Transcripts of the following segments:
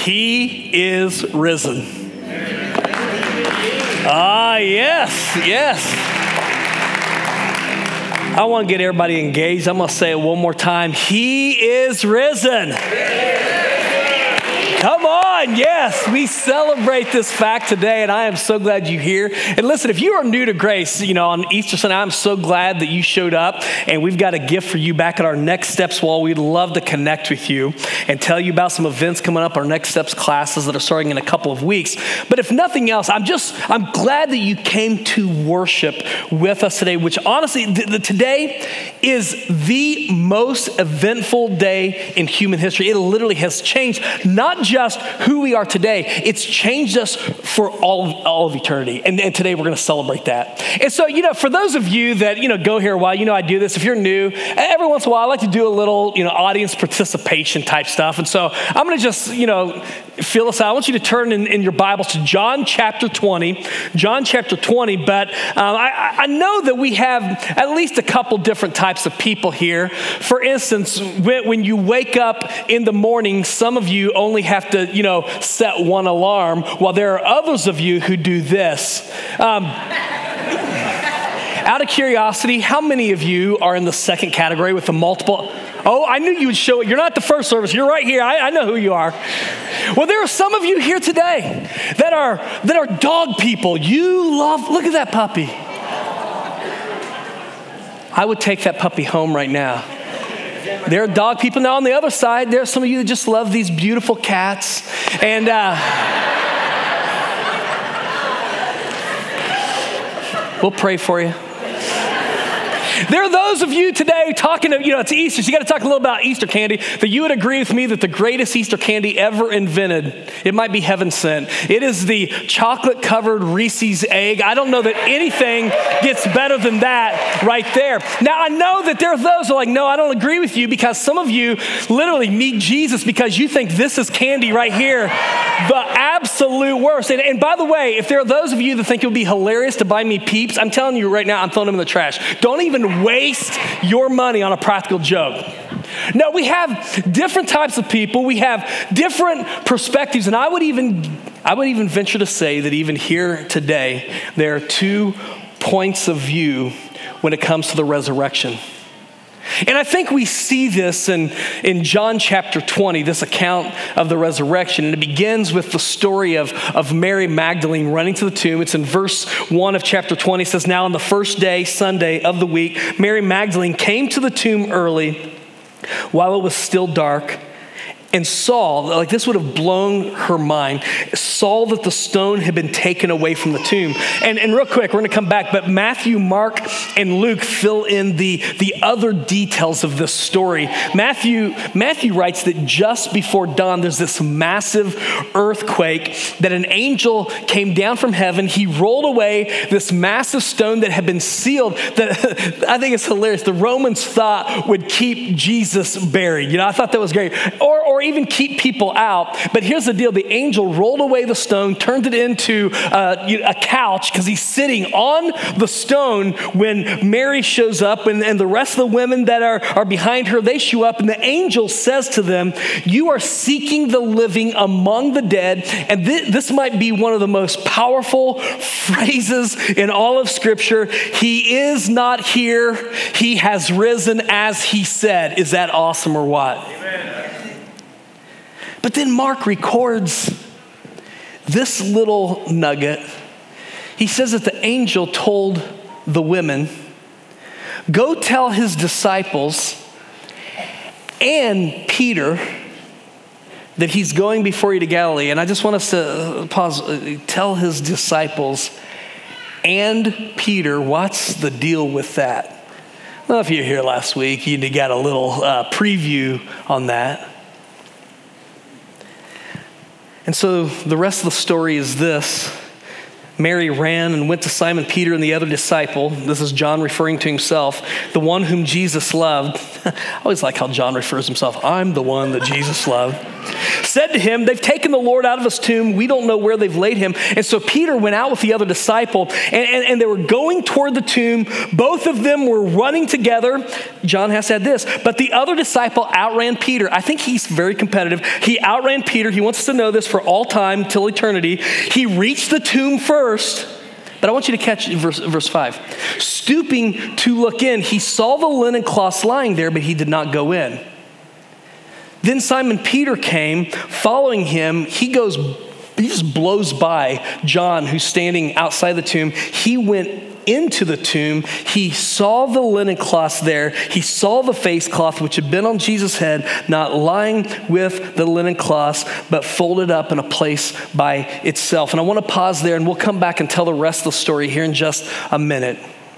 He is risen. Ah, yes. I want to get everybody engaged. I'm going to say it one more time. He is risen. Come on, yes, we celebrate this fact today, and I am so glad you're here. And listen, if you are new to Grace, on Easter Sunday, I'm so glad that you showed up, and we've got a gift for you back at our Next Steps wall. We'd love to connect with you and tell you about some events coming up, our Next Steps classes that are starting in a couple of weeks. But if nothing else, I'm glad that you came to worship with us today, which honestly, today is the most eventful day in human history. It literally has changed not just who we are today, it's changed us for all of eternity. And today we're going to celebrate that. And so, for those of you that, go here a while, I do this. If you're new, every once in a while, I like to do a little, audience participation type stuff. And so I'm going to just, fill us out. I want you to turn in your Bibles to John chapter 20. But I know that we have at least a couple different types of people here. For instance, when you wake up in the morning, some of you only have to, set one alarm, while there are others of you who do this. Out of curiosity, how many of you are in the second category with the multiple? Oh, I knew you would show it. You're not the first service. You're right here. I know who you are. Well, there are some of you here today that are dog people. You love, look at that puppy. I would take that puppy home right now. There are dog people. Now on the other side, there are some of you that just love these beautiful cats. And we'll pray for you. There are those of you today talking to, it's Easter, so you got to talk a little about Easter candy, that you would agree with me that the greatest Easter candy ever invented, it might be heaven sent. It is the chocolate-covered Reese's egg. I don't know that anything gets better than that right there. Now, I know that there are those who are like, no, I don't agree with you, because some of you literally need Jesus because you think this is candy right here, the absolute worst. And by the way, if there are those of you that think it would be hilarious to buy me Peeps, I'm telling you right now, I'm throwing them in the trash. Don't even waste your money on a practical joke. No, we have different types of people. We have different perspectives. And I would even venture to say that even here today, there are 2 points of view when it comes to the resurrection. And I think we see this in John chapter 20, this account of the resurrection. And it begins with the story of Mary Magdalene running to the tomb. It's in verse 1 of chapter 20. It says, now on the first day, Sunday of the week, Mary Magdalene came to the tomb early while it was still dark, and saw, like this would have blown her mind, saw that the stone had been taken away from the tomb. And real quick, we're going to come back, but Matthew, Mark, and Luke fill in the other details of this story. Matthew writes that just before dawn, there's this massive earthquake, that an angel came down from heaven. He rolled away this massive stone that had been sealed, that I think it's hilarious. The Romans thought would keep Jesus buried. I thought that was great. Or even keep people out. But here's the deal. The angel rolled away the stone, turned it into a couch, because he's sitting on the stone when Mary shows up, and the rest of the women that are behind her, they show up, and the angel says to them, you are seeking the living among the dead. And this might be one of the most powerful phrases in all of Scripture. He is not here. He has risen as he said. Is that awesome or what? Amen. But then Mark records this little nugget. He says that the angel told the women, go tell his disciples and Peter that he's going before you to Galilee. And I just want us to pause. Tell his disciples and Peter. What's the deal with that? I don't know if you were here last week. You got a little preview on that. And so the rest of the story is this. Mary ran and went to Simon Peter and the other disciple. This is John referring to himself, the one whom Jesus loved. I always like how John refers himself. I'm the one that Jesus loved. Said to him, they've taken the Lord out of his tomb. We don't know where they've laid him. And so Peter went out with the other disciple, and they were going toward the tomb. Both of them were running together. John has said this, but the other disciple outran Peter. I think he's very competitive. He outran Peter. He wants us to know this for all time, till eternity. He reached the tomb first. But I want you to catch verse 5. Stooping to look in, he saw the linen cloths lying there, but he did not go in. Then Simon Peter came, following him. He just blows by John, who's standing outside the tomb. He went into the tomb. He saw the linen cloths there. He saw the face cloth, which had been on Jesus' head, not lying with the linen cloths, but folded up in a place by itself. And I want to pause there, and we'll come back and tell the rest of the story here in just a minute.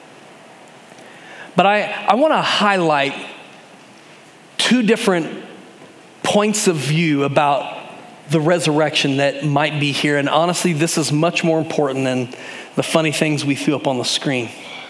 But I want to highlight two different points of view about the resurrection that might be here. And honestly, this is much more important than the funny things we threw up on the screen.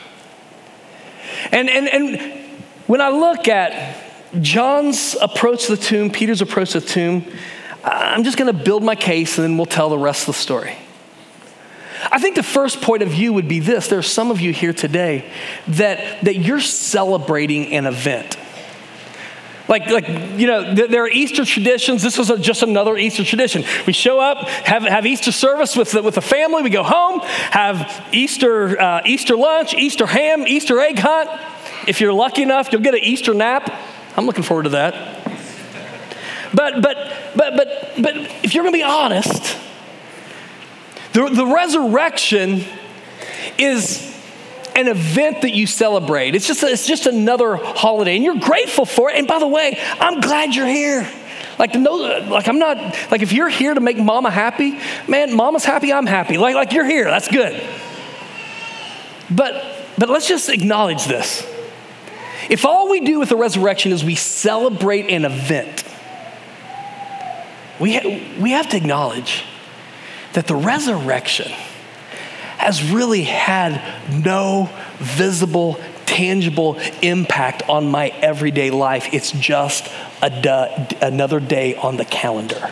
And when I look at John's approach to the tomb, Peter's approach to the tomb, I'm just going to build my case, and then we'll tell the rest of the story. I think the first point of view would be this. There are some of you here today that you're celebrating an event. Like there are Easter traditions. This was just another Easter tradition. We show up, have Easter service with the family. We go home, have Easter lunch, Easter ham, Easter egg hunt. If you're lucky enough, you'll get an Easter nap. I'm looking forward to that. But if you're going to be honest, the resurrection is an event that you celebrate. It's just another holiday, and you're grateful for it. And by the way, I'm glad you're here. I'm not if you're here to make mama happy, man, mama's happy, I'm happy. Like you're here, that's good. But let's just acknowledge this. If all we do with the resurrection is we celebrate an event, we have to acknowledge that the resurrection has really had no visible, tangible impact on my everyday life. It's just another day on the calendar.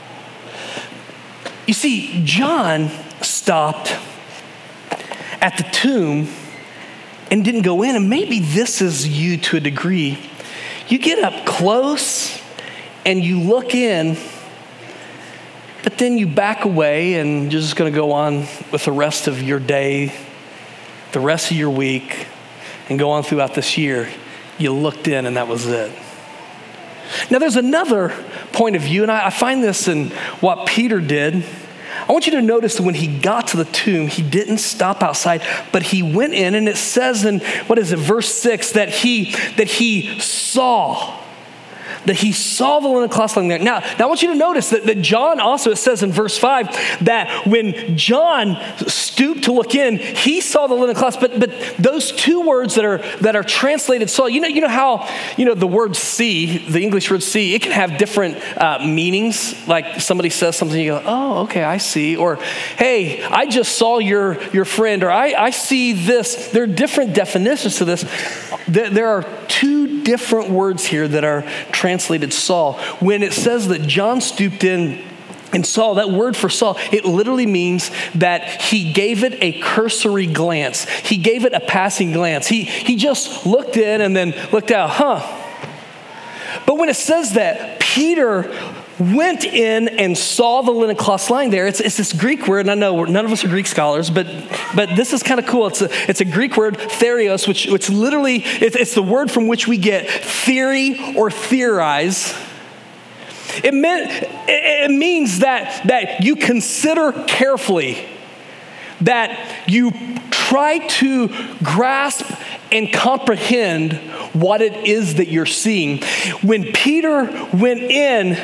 You see, John stopped at the tomb and didn't go in, and maybe this is you to a degree. You get up close and you look in, but then you back away and you're just going to go on with the rest of your day, the rest of your week, and go on throughout this year. You looked in and that was it. Now there's another point of view, and I find this in what Peter did. I want you to notice that when he got to the tomb, he didn't stop outside, but he went in, and it says in, verse 6, that he saw the linen cloths lying there. Now I want you to notice that John also, it says in verse 5, that when John stooped to look in, he saw the linen cloths. But those two words that are translated saw, you know how the word see, the English word see, it can have different meanings. Like somebody says something, you go, oh, okay, I see. Or, hey, I just saw your friend, or I see this. There are different definitions to this. There are two different words here that are translated saw. When it says that John stooped in and saw, that word for saw, it literally means that he gave it a cursory glance. He gave it a passing glance. He just looked in and then looked out, But when it says that Peter went in and saw the linen cloths lying there, it's this Greek word, and I know none of us are Greek scholars, but this is kind of cool. It's a Greek word, therios, which literally, it's the word from which we get theory or theorize. It means that you consider carefully, that you try to grasp and comprehend what it is that you're seeing. When Peter went in,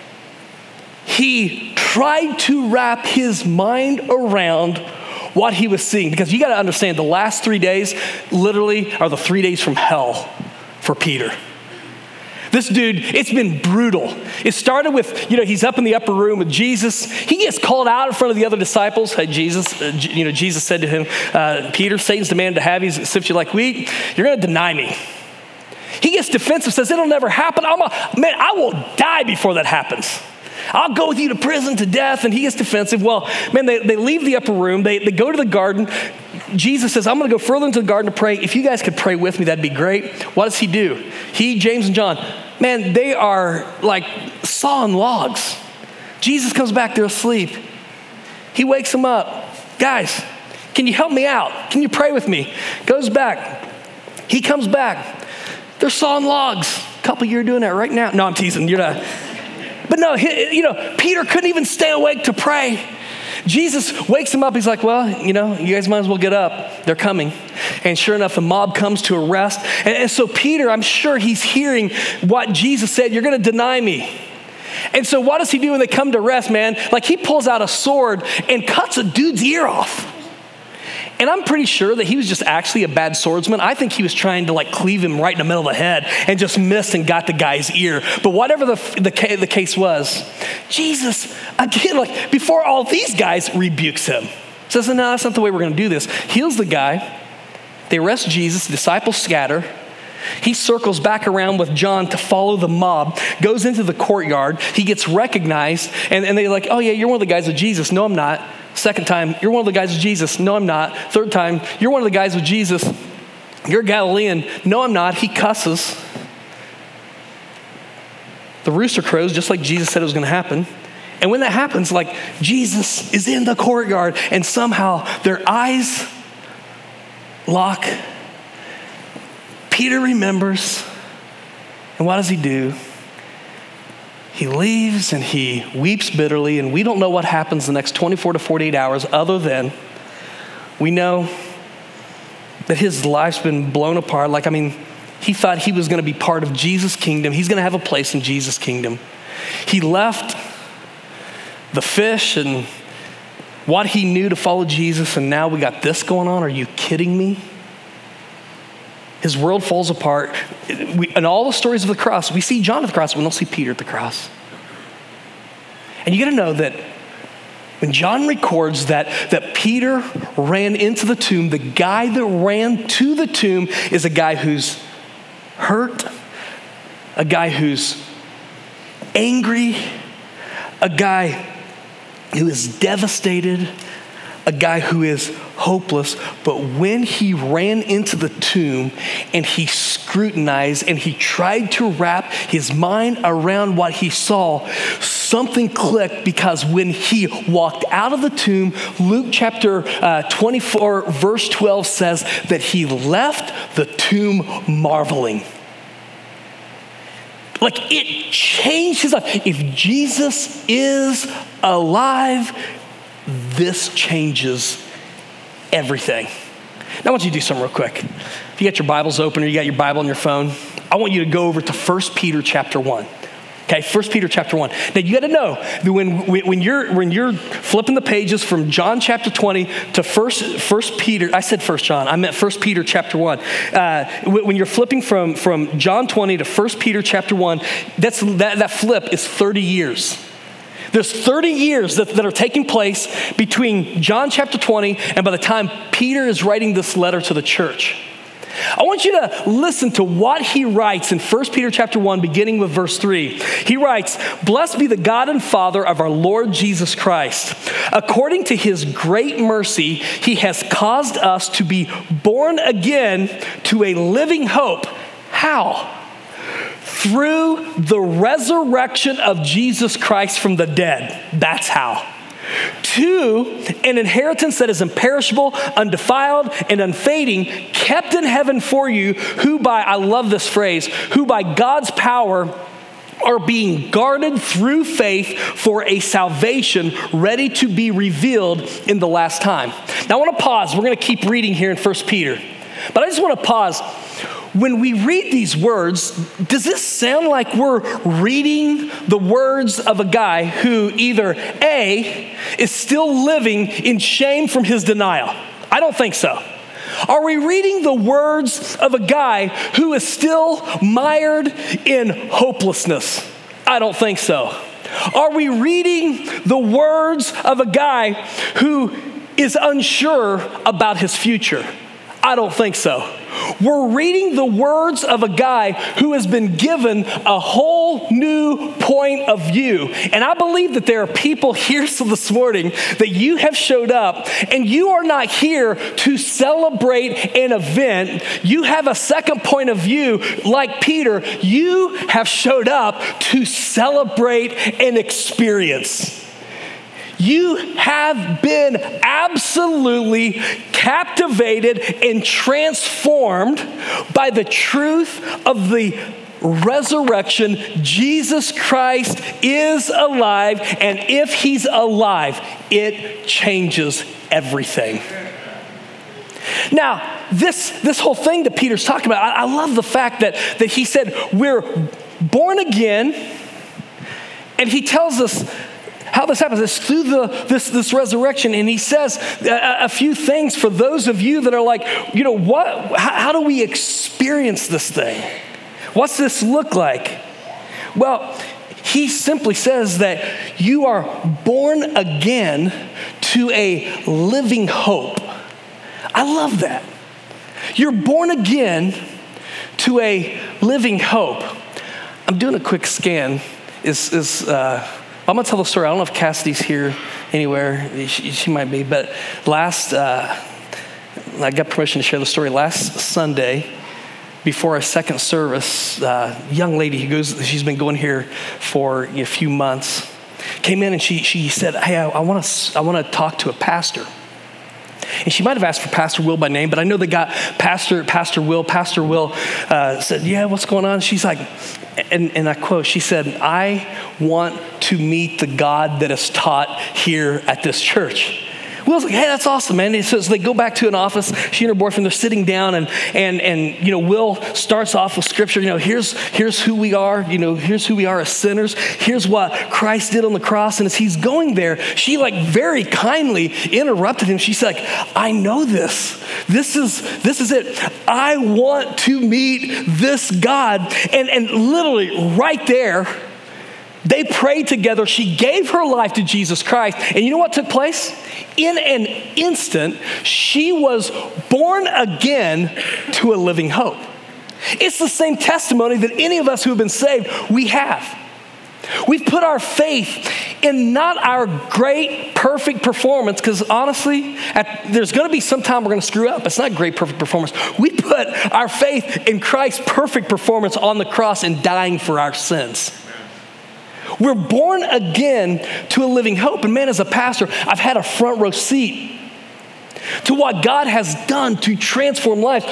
he tried to wrap his mind around what he was seeing. Because you got to understand, the last 3 days literally are the 3 days from hell for Peter. This dude, it's been brutal. It started with, he's up in the upper room with Jesus. He gets called out in front of the other disciples. Hey, Jesus, Jesus said to him, Peter, Satan's demanded to have you, sift you like wheat. You're going to deny me. He gets defensive, says, it'll never happen. Man, I will die before that happens. I'll go with you to prison, to death. And he gets defensive. Well, man, they leave the upper room. They go to the garden. Jesus says, I'm going to go further into the garden to pray. If you guys could pray with me, that'd be great. What does he do? He, James, and John, man, they are like sawing logs. Jesus comes back, they're asleep. He wakes them up. Guys, can you help me out? Can you pray with me? Goes back. He comes back. They're sawing logs. A couple of you are doing that right now. No, I'm teasing. You're not. But no, Peter couldn't even stay awake to pray. Jesus wakes him up. He's like, well, you guys might as well get up. They're coming. And sure enough, the mob comes to arrest. And so Peter, I'm sure he's hearing what Jesus said, you're going to deny me. And so what does he do when they come to arrest, man? Like he pulls out a sword and cuts a dude's ear off. And I'm pretty sure that he was just actually a bad swordsman. I think he was trying to like cleave him right in the middle of the head and just missed and got the guy's ear. But whatever the case was, Jesus, again, like before all these guys rebukes him. Says, no, that's not the way we're going to do this. Heals the guy. They arrest Jesus. The disciples scatter. He circles back around with John to follow the mob, goes into the courtyard. He gets recognized, and they're like, oh yeah, you're one of the guys with Jesus. No, I'm not. Second time, you're one of the guys with Jesus. No, I'm not. Third time, you're one of the guys with Jesus. You're Galilean. No, I'm not. He cusses. The rooster crows, just like Jesus said it was going to happen. And when that happens, like Jesus is in the courtyard, and somehow their eyes lock. Peter remembers, and what does he do? He leaves and he weeps bitterly, and we don't know what happens the next 24 to 48 hours other than we know that his life's been blown apart. He thought he was going to be part of Jesus' kingdom. He's going to have a place in Jesus' kingdom. He left the fish and what he knew to follow Jesus, and now we got this going on. Are you kidding me? His world falls apart. In all the stories of the cross, we see John at the cross, we don't see Peter at the cross. And you got to know that when John records that Peter ran into the tomb, the guy that ran to the tomb is a guy who's hurt, a guy who's angry, a guy who is devastated, a guy who is hopeless. But when he ran into the tomb and he scrutinized and he tried to wrap his mind around what he saw, something clicked, because when he walked out of the tomb, Luke chapter 24, verse 12 says that he left the tomb marveling. Like it changed his life. If Jesus is alive, this changes everything. Now I want you to do something real quick. If you got your Bibles open or you got your Bible on your phone, I want you to go over to 1 Peter chapter 1. Okay, 1 Peter chapter 1. Now you got to know that when you're flipping the pages from John chapter 20 to 1 Peter, I said 1 John, I meant 1 Peter chapter 1. When you're flipping from John 20 to 1 Peter chapter 1, that flip is 30 years. There's 30 years that are taking place between John chapter 20 and by the time Peter is writing this letter to the church. I want you to listen to what he writes in 1 Peter chapter 1, beginning with verse 3. He writes, "Blessed be the God and Father of our Lord Jesus Christ. According to his great mercy, he has caused us to be born again to a living hope." How? Through the resurrection of Jesus Christ from the dead. That's how. To an inheritance that is imperishable, undefiled, and unfading, kept in heaven for you, who by, I love this phrase, who by God's power are being guarded through faith for a salvation ready to be revealed in the last time. Now I want to pause. We're going to keep reading here in 1 Peter. But I just want to pause. When we read these words, does this sound like we're reading the words of a guy who either A, is still living in shame from his denial? I don't think so. Are we reading the words of a guy who is still mired in hopelessness? I don't think so. Are we reading the words of a guy who is unsure about his future? I don't think so. We're reading the words of a guy who has been given a whole new point of view. And I believe that there are people here this morning that you have showed up and you are not here to celebrate an event. You have a second point of view like Peter. You have showed up to celebrate an experience. You have been absolutely captivated and transformed by the truth of the resurrection. Jesus Christ is alive, and if he's alive, it changes everything. Now, this whole thing that Peter's talking about, I love the fact that he said we're born again, and he tells us how this happens is through this resurrection. And he says a few things for those of you that are like, how do we experience this thing? What's this look like? Well, he simply says that you are born again to a living hope. I love that. You're born again to a living hope. I'm doing a quick scan. I'm going to tell the story. I don't know if Cassidy's here anywhere. She might be. But I got permission to share the story. Last Sunday, before our second service, a young lady she's been going here for a few months, came in and she said, hey, I want to talk to a pastor. And she might have asked for Pastor Will by name, but I know they got Pastor Will. Pastor Will said, yeah, what's going on? She's like, and I quote, she said, I want to meet the God that is taught here at this church. Will's like, hey, that's awesome, man. And so they go back to an office. She and her boyfriend, they're sitting down, and Will starts off with scripture. Here's who we are. Here's who we are as sinners. Here's what Christ did on the cross. And as he's going there, she very kindly interrupted him. She's like, I know this. This is it. I want to meet this God. And literally right there, they prayed together. She gave her life to Jesus Christ. And you know what took place? In an instant, she was born again to a living hope. It's the same testimony that any of us who have been saved, we have. We've put our faith in not our great, perfect performance, because honestly, there's going to be some time we're going to screw up. It's not great, perfect performance. We put our faith in Christ's perfect performance on the cross and dying for our sins. We're born again to a living hope. And man, as a pastor, I've had a front row seat to what God has done to transform lives,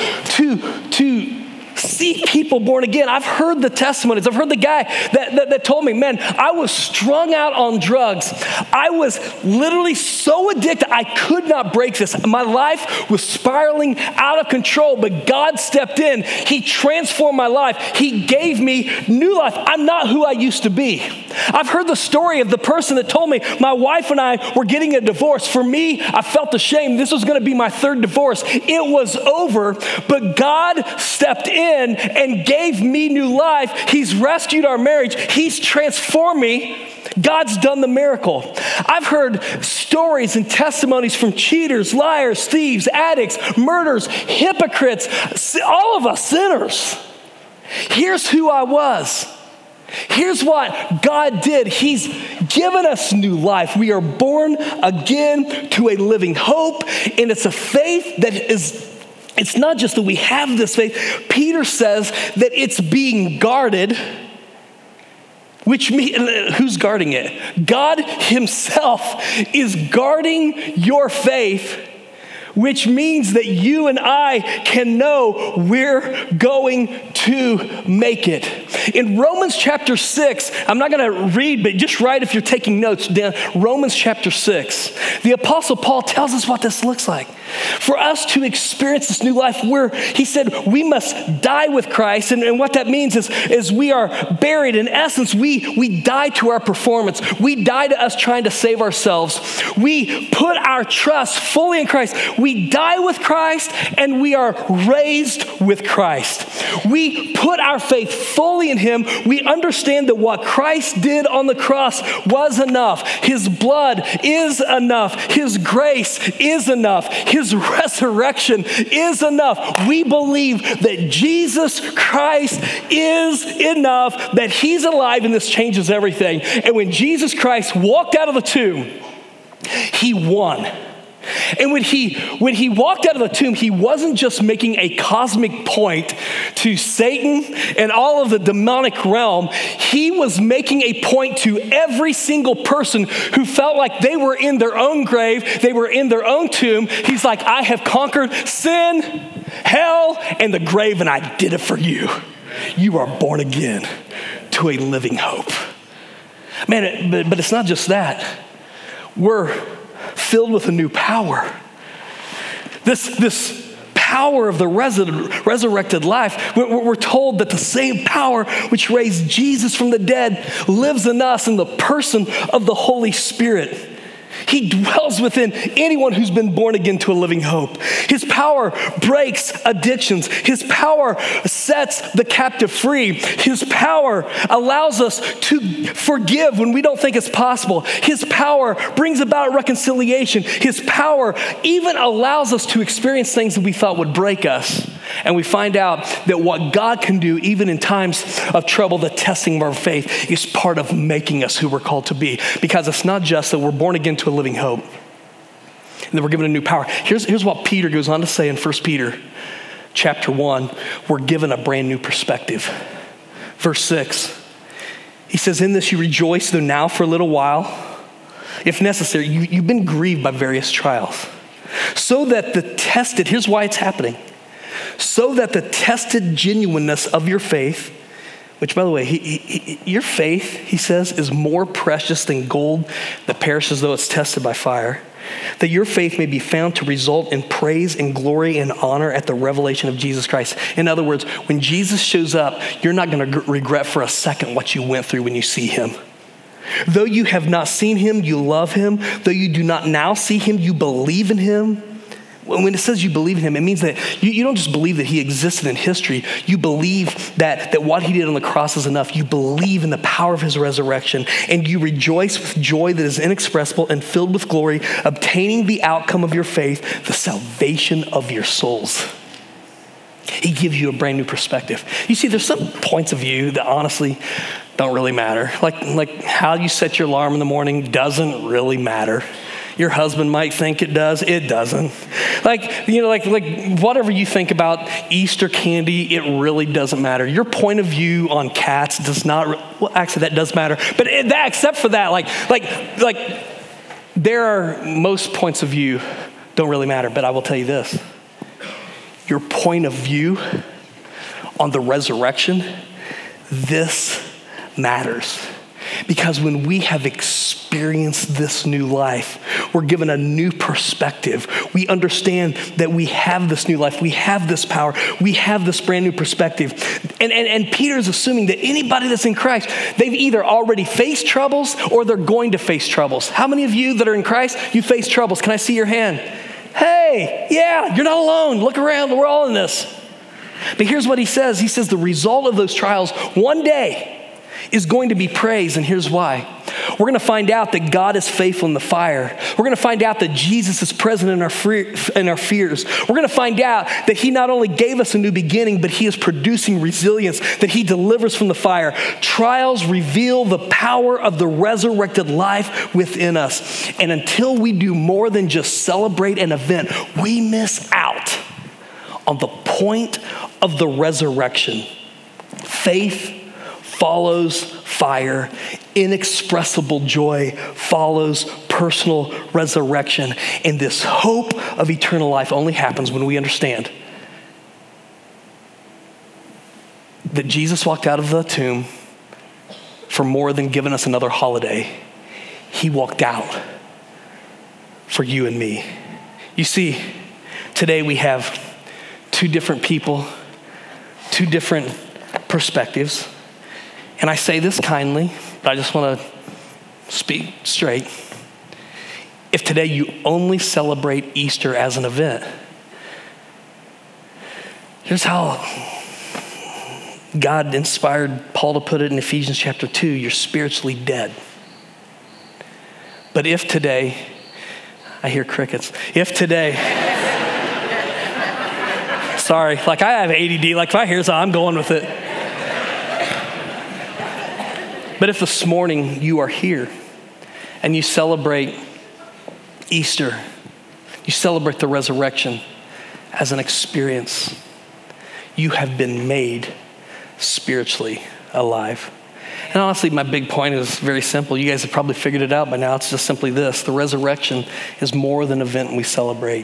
to see people born again. I've heard the testimonies. I've heard the guy that told me, man, I was strung out on drugs. I was literally so addicted, I could not break this. My life was spiraling out of control, but God stepped in. He transformed my life. He gave me new life. I'm not who I used to be. I've heard the story of the person that told me, my wife and I were getting a divorce. For me, I felt ashamed. This was going to be my third divorce. It was over, but God stepped in and gave me new life. He's rescued our marriage. He's transformed me. God's done the miracle. I've heard stories and testimonies from cheaters, liars, thieves, addicts, murderers, hypocrites, all of us sinners. Here's who I was. Here's what God did. He's given us new life. We are born again to a living hope, and it's a faith that it's not just that we have this faith. Peter says that it's being guarded, which means, who's guarding it? God himself is guarding your faith, which means that you and I can know we're going to make it. In Romans chapter 6, I'm not going to read, but just write if you're taking notes down. Romans chapter 6, the Apostle Paul tells us what this looks like. For us to experience this new life, he said we must die with Christ. And what that means is we are buried. In essence, we die to our performance. We die to us trying to save ourselves. We put our trust fully in Christ. We die with Christ and we are raised with Christ. We put our faith fully fully in him, we understand that what Christ did on the cross was enough. His blood is enough. His grace is enough. His resurrection is enough. We believe that Jesus Christ is enough, that he's alive, and this changes everything. And when Jesus Christ walked out of the tomb, he won. And when he walked out of the tomb, he wasn't just making a cosmic point to Satan and all of the demonic realm. He was making a point to every single person who felt like they were in their own grave, they were in their own tomb. He's like, I have conquered sin, hell, and the grave, and I did it for you. You are born again to a living hope. Man, but it's not just that. We're filled with a new power. This power of the resurrected life, we're told that the same power which raised Jesus from the dead lives in us in the person of the Holy Spirit. He dwells within anyone who's been born again to a living hope. His power breaks addictions. His power sets the captive free. His power allows us to forgive when we don't think it's possible. His power brings about reconciliation. His power even allows us to experience things that we thought would break us. And we find out that what God can do, even in times of trouble, the testing of our faith, is part of making us who we're called to be. Because it's not just that we're born again to a living hope, and that we're given a new power. Here's what Peter goes on to say in 1 Peter chapter 1. We're given a brand new perspective. Verse 6, he says, in this you rejoice, though now for a little while, if necessary, you've been grieved by various trials. So that the tested, here's why it's happening, so that the tested genuineness of your faith, which, by the way, your faith, he says, is more precious than gold that perishes though it's tested by fire, that your faith may be found to result in praise and glory and honor at the revelation of Jesus Christ. In other words, when Jesus shows up, you're not going to regret for a second what you went through when you see him. Though you have not seen him, you love him. Though you do not now see him, you believe in him. When it says you believe in him, it means that you don't just believe that he existed in history. You believe that what he did on the cross is enough. You believe in the power of his resurrection, and you rejoice with joy that is inexpressible and filled with glory, obtaining the outcome of your faith, the salvation of your souls. He gives you a brand new perspective. You see, there's some points of view that honestly don't really matter. Like how you set your alarm in the morning doesn't really matter. Your husband might think it does. It doesn't. Like whatever you think about Easter candy, it really doesn't matter. Your point of view on cats does not. Well, actually, that does matter. But except for that, like there are most points of view don't really matter. But I will tell you this: your point of view on the resurrection, this matters. Because when we have experienced this new life, we're given a new perspective. We understand that we have this new life. We have this power. We have this brand new perspective. And Peter's assuming that anybody that's in Christ, they've either already faced troubles or they're going to face troubles. How many of you that are in Christ, you face troubles? Can I see your hand? Hey, yeah, you're not alone. Look around. We're all in this. But here's what he says. He says the result of those trials one day is going to be praised, and here's why. We're going to find out that God is faithful in the fire. We're going to find out that Jesus is present in our fears. We're going to find out that he not only gave us a new beginning, but he is producing resilience, that he delivers from the fire. Trials reveal the power of the resurrected life within us. And until we do more than just celebrate an event, we miss out on the point of the resurrection. Faith follows fire. Inexpressible joy follows personal resurrection. And this hope of eternal life only happens when we understand that Jesus walked out of the tomb for more than giving us another holiday. He walked out for you and me. You see, today we have two different people, two different perspectives. And I say this kindly, but I just want to speak straight. If today you only celebrate Easter as an event, here's how God inspired Paul to put it in Ephesians chapter 2, you're spiritually dead. But if today, I hear crickets. If today, sorry, like I have ADD, like if I hear something, I'm going with it. But if this morning you are here and you celebrate Easter, you celebrate the resurrection as an experience, you have been made spiritually alive. And honestly, my big point is very simple. You guys have probably figured it out by now. It's just simply this. The resurrection is more than an event we celebrate.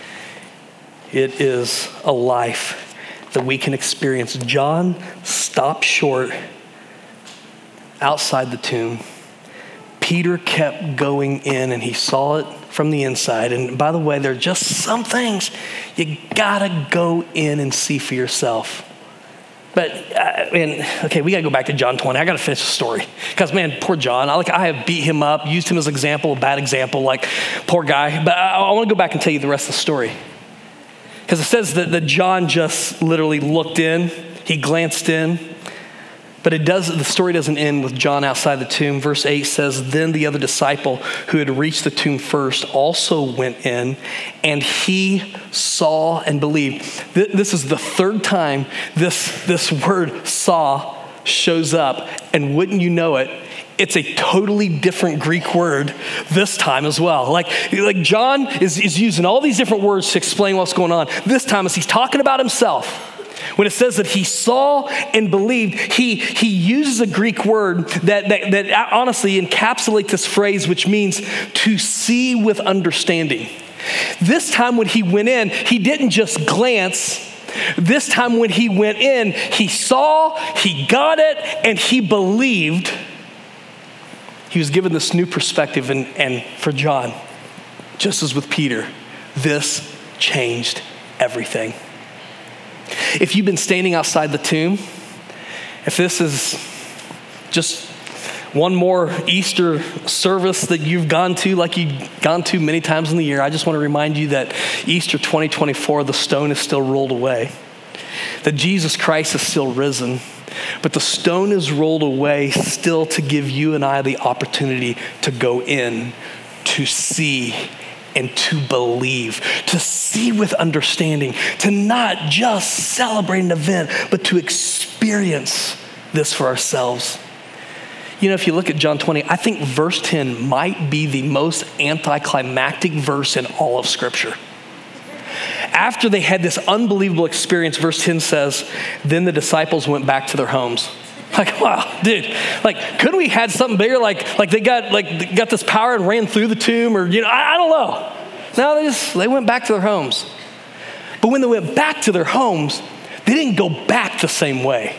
It is a life that we can experience. John stopped short outside the tomb. Peter kept going in and he saw it from the inside. And by the way, there are just some things you gotta go in and see for yourself. But, okay, we got to go back to John 20. I got to finish the story. Because, man, poor John. I have beat him up, used him as an example, a bad example, like, poor guy. But I want to go back and tell you the rest of the story. Because it says that John just literally looked in. He glanced in. But the story doesn't end with John outside the tomb. Verse 8 says, then the other disciple who had reached the tomb first also went in, and he saw and believed. This is the third time this word saw shows up. And wouldn't you know it, it's a totally different Greek word this time as well. Like John is using all these different words to explain what's going on. This time as he's talking about himself, when it says that he saw and believed, he uses a Greek word that honestly encapsulates this phrase, which means to see with understanding. This time when he went in, he didn't just glance. This time when he went in, he saw, he got it, and he believed. He was given this new perspective, and for John, just as with Peter, this changed everything. If you've been standing outside the tomb, if this is just one more Easter service that you've gone to like you've gone to many times in the year, I just want to remind you that Easter 2024, the stone is still rolled away, that Jesus Christ is still risen, but the stone is rolled away still to give you and I the opportunity to go in, to see, and to believe, to see with understanding, to not just celebrate an event, but to experience this for ourselves. You know, if you look at John 20, I think verse 10 might be the most anticlimactic verse in all of Scripture. After they had this unbelievable experience, verse 10 says, then the disciples went back to their homes. Like, wow, dude, like, couldn't we had something bigger? Like they got this power and ran through the tomb, or, I don't know. No, they went back to their homes. But when they went back to their homes, they didn't go back the same way.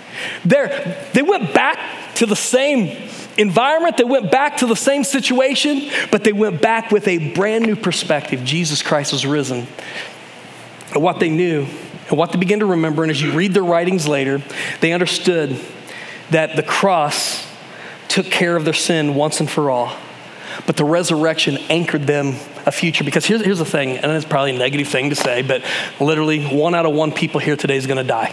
They went back to the same environment. They went back to the same situation, but they went back with a brand new perspective. Jesus Christ was risen. And what they knew and what they began to remember, and as you read their writings later, they understood that the cross took care of their sin once and for all. But the resurrection anchored them a future. Because here's the thing, and it's probably a negative thing to say, but literally 1 out of 1 people here today is going to die.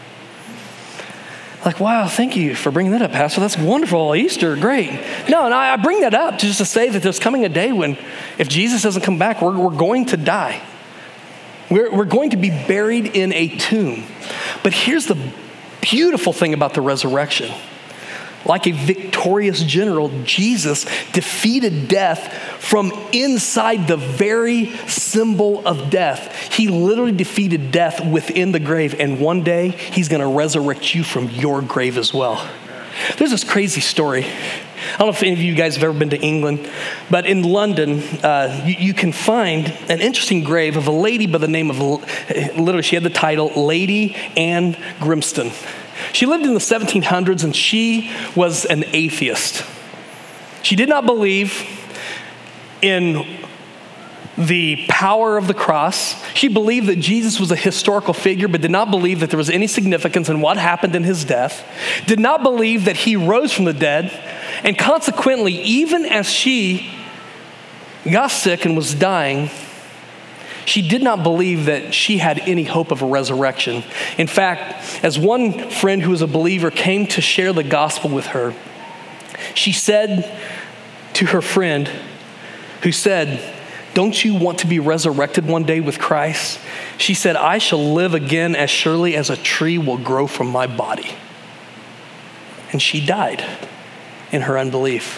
Like, wow, thank you for bringing that up, Pastor. That's wonderful. Easter, great. No, I bring that up just to say that there's coming a day when if Jesus doesn't come back, we're going to die. We're going to be buried in a tomb. But here's the beautiful thing about the resurrection. Like a victorious general, Jesus defeated death from inside the very symbol of death. He literally defeated death within the grave, and one day he's going to resurrect you from your grave as well. There's this crazy story. I don't know if any of you guys have ever been to England, but in London, you can find an interesting grave of a lady by the name of, literally she had the title, Lady Anne Grimston. She lived in the 1700s and she was an atheist. She did not believe in the power of the cross. She believed that Jesus was a historical figure, but did not believe that there was any significance in what happened in his death, did not believe that he rose from the dead, and consequently, even as she got sick and was dying, She did not believe that she had any hope of a resurrection. In fact, as one friend who was a believer came to share the gospel with her, she said to her friend who said, "Don't you want to be resurrected one day with Christ?" She said, "I shall live again as surely as a tree will grow from my body." And she died in her unbelief.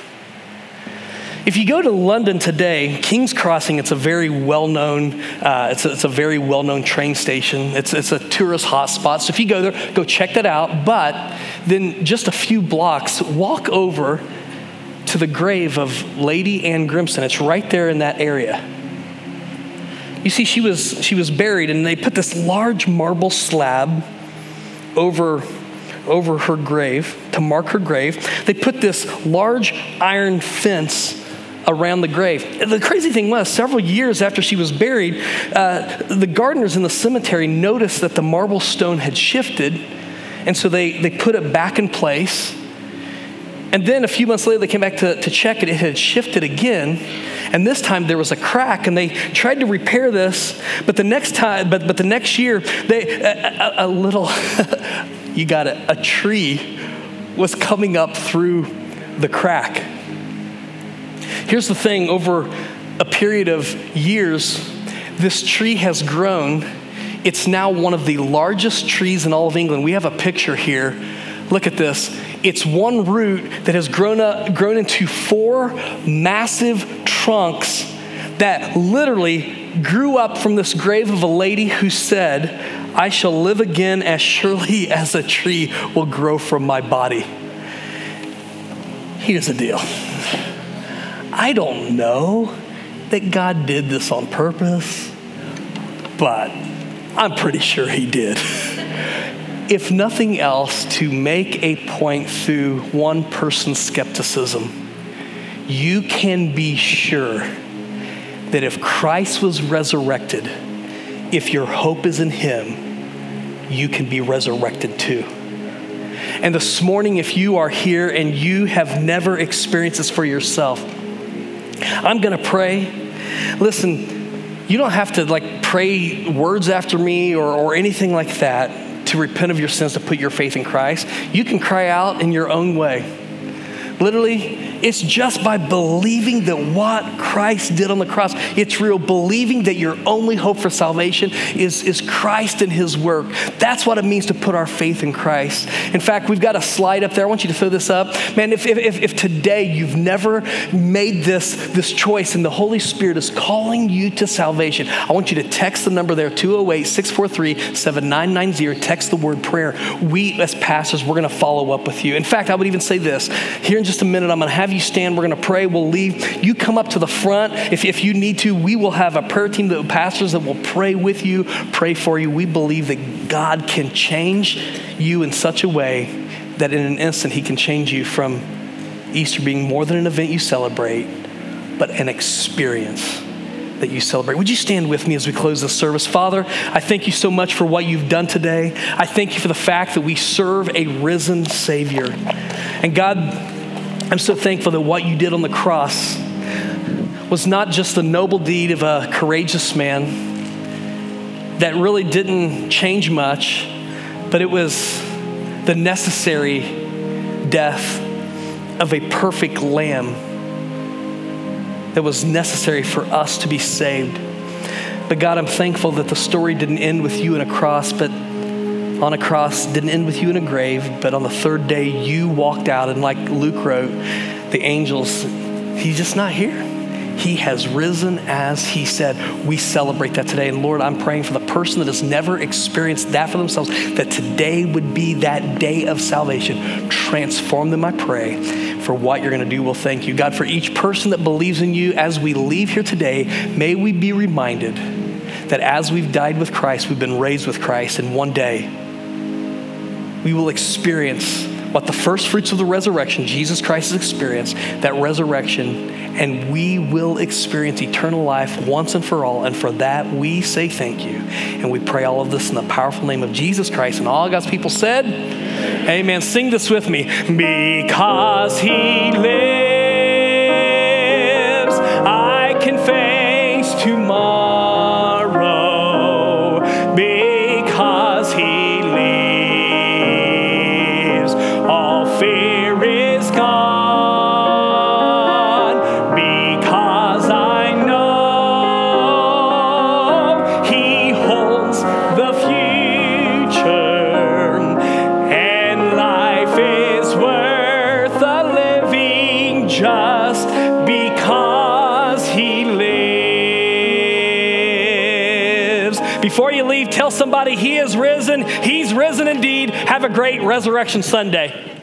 If you go to London today, King's Crossing, it's a very well-known, it's a very well-known train station. It's a tourist hotspot. So if you go there, go check that out. But then just a few blocks, walk over to the grave of Lady Anne Grimson. It's right there in that area. You see, she was buried, and they put this large marble slab over her grave to mark her grave. They put this large iron fence around the grave. The crazy thing was, several years after she was buried, the gardeners in the cemetery noticed that the marble stone had shifted, and so they put it back in place. And then a few months later, they came back to check it. It had shifted again, and this time there was a crack, and they tried to repair this. But the next year, a little, you got it, a tree was coming up through the crack. Here's the thing, over a period of years, this tree has grown. It's now one of the largest trees in all of England. We have a picture here. Look at this. It's one root that has grown into 4 massive trunks that literally grew up from this grave of a lady who said, "I shall live again as surely as a tree will grow from my body." Here's the deal. I don't know that God did this on purpose, but I'm pretty sure he did. If nothing else, to make a point through one person's skepticism, you can be sure that if Christ was resurrected, if your hope is in him, you can be resurrected too. And this morning, if you are here and you have never experienced this for yourself, I'm going to pray. Listen, you don't have to pray words after me or anything like that to repent of your sins, to put your faith in Christ. You can cry out in your own way. Literally, it's just by believing that what Christ did on the cross, it's real. Believing that your only hope for salvation is Christ and his work. That's what it means to put our faith in Christ. In fact, we've got a slide up there. I want you to throw this up. Man, if today you've never made this choice and the Holy Spirit is calling you to salvation, I want you to text the number there, 208-643-7990. Text the word prayer. We as pastors, we're going to follow up with you. In fact, I would even say this. Here in just a minute, I'm going to have you stand. We're going to pray. We'll leave. You come up to the front. If you need to, we will have a prayer team of pastors that will pray with you, pray for you. We believe that God can change you in such a way that in an instant he can change you from Easter being more than an event you celebrate, but an experience that you celebrate. Would you stand with me as we close this service? Father, I thank you so much for what you've done today. I thank you for the fact that we serve a risen Savior. And God, I'm so thankful that what you did on the cross was not just the noble deed of a courageous man that really didn't change much, but it was the necessary death of a perfect lamb that was necessary for us to be saved. But God, I'm thankful that the story didn't end with you in a cross, but on a cross, didn't end with you in a grave, but on the third day you walked out, and like Luke wrote, the angels, he's just not here. He has risen as he said. We celebrate that today. And Lord, I'm praying for the person that has never experienced that for themselves, that today would be that day of salvation. Transform them, I pray, for what you're going to do. We'll thank you. God, for each person that believes in you, as we leave here today, may we be reminded that as we've died with Christ, we've been raised with Christ, and one day we will experience what the first fruits of the resurrection, Jesus Christ has experienced, that resurrection, and we will experience eternal life once and for all. And for that, we say thank you. And we pray all of this in the powerful name of Jesus Christ. And all God's people said, amen. Sing this with me. Because he lives, I can face tomorrow. just because he lives. Before you leave, tell somebody he is risen. He's risen indeed. Have a great Resurrection Sunday.